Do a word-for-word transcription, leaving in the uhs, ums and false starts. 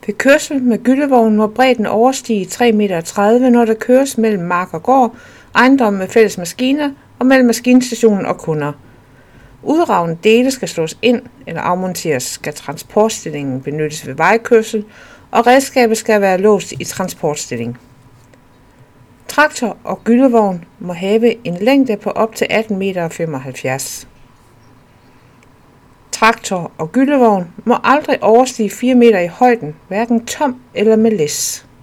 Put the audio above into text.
Ved kørsel med gyllevogn må bredden overstige tre komma tredive meter, når der køres mellem mark og gård, ejendom med fælles maskiner og mellem maskinstationen og kunder. Udragende dele skal slås ind eller afmonteres, skal transportstillingen benyttes ved vejkørsel, og redskabet skal være låst i transportstilling. Traktor og gyllevogn må have en længde på op til atten komma femoghalvfjerds meter. Traktor og gyllevogn må aldrig overstige fire meter i højden, hverken tom eller med læs.